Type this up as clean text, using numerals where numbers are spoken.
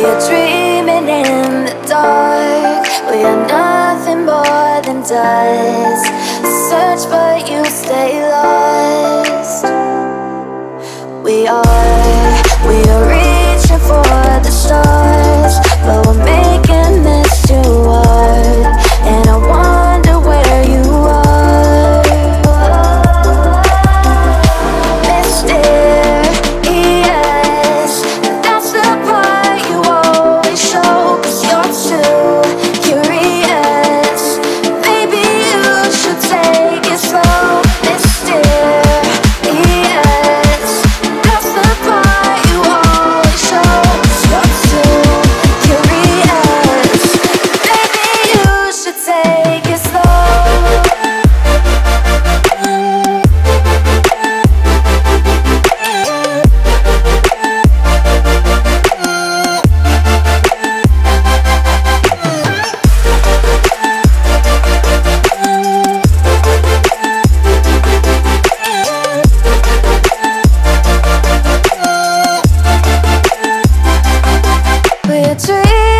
are dreaming in the dark. We are nothing more than dust. Search but you stay lost. We are reaching for the stars, but we're making this too hard. And I wonder where you are. Mysterious, that's the part you always show. 'Cause you're too curious. Maybe you should take it slow. Mysterious, that's the part you always show. 'Cause you're too curious. Maybe you should take it slow. We're dreaming